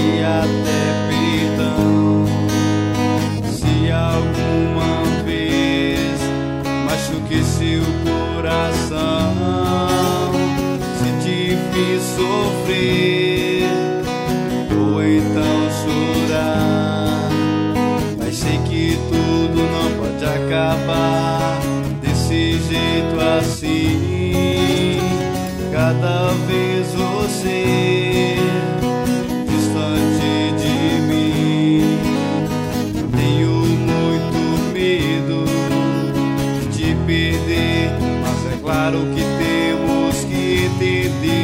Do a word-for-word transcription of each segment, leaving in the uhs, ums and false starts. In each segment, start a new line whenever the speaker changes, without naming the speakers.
e até perdão. Se alguma vez machuquei seu coração, se te fiz sofrer ou então chorar, mas sei que tudo não pode acabar desse jeito assim. Cada vez você distante de mim, tenho muito medo de te perder, mas é claro que temos que entender.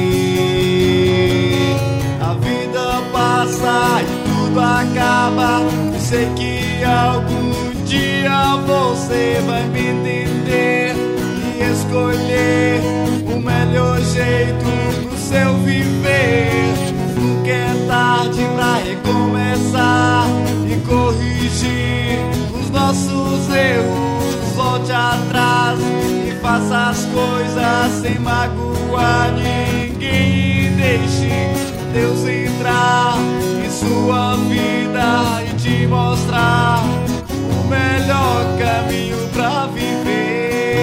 A vida passa e tudo acaba, e sei que algum dia você vai me entender e escolher o melhor jeito pro seu viver. Nunca é tarde pra recomeçar e corrigir os nossos erros. Volte atrás e faça as coisas sem magoar ninguém, e deixe Deus entrar em sua vida e te mostrar o melhor caminho pra viver.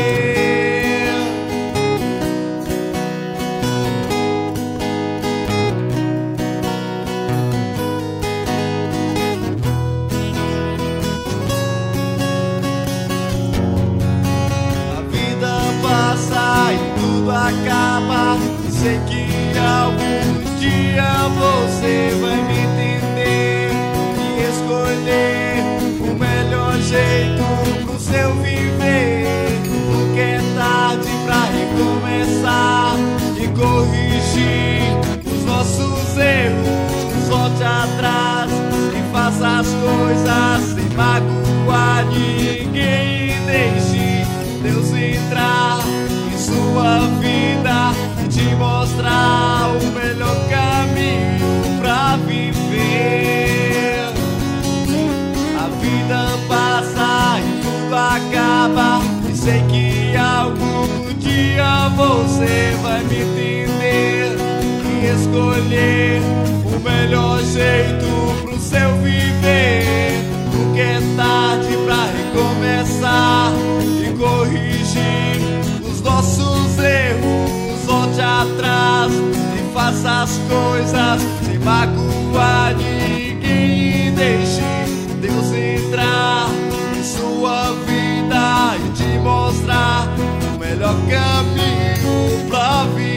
A vida passa e tudo acaba, sei que algum dia você vai me entender e escolher o melhor jeito pro seu viver. Nunca é tarde pra recomeçar e corrigir os nossos erros. Volte atrás e faça as coisas sem magoar ninguém, e deixe Deus entrar em sua vida e te mostrar o melhor caminho pra viver. A vida passa e tudo acaba, e sei que algum dia você vai me entender e escolher o melhor jeito pro seu viver. Nunca é tarde pra recomeçar e corrigir os nossos erros. Volte atrás e faça as coisas sem magoar ninguém, e deixe Deus entrar em sua vida e te mostrar o melhor caminho pra viver.